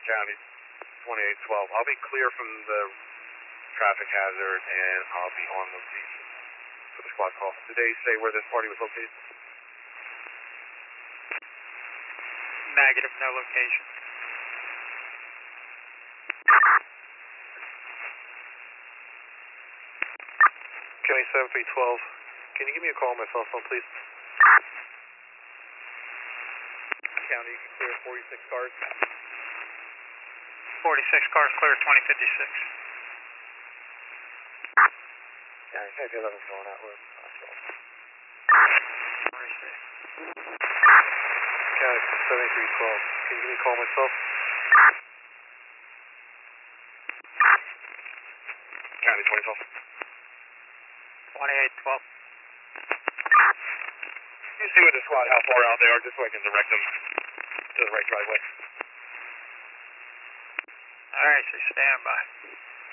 County 2812. I'll be clear from the traffic hazard and I'll be on location for the squad call. Did they say where this party was located? Negative, no location. County 7312, can you give me a call on my cell phone, please? County, you can clear 46 cars. 46 cars clear, 2056. County 11's going out with County 7312, can you give me a call on my cell? County 2012. 2812. You see with the squad how far out they are, just so I can direct them to the right driveway. Alright, so stand by.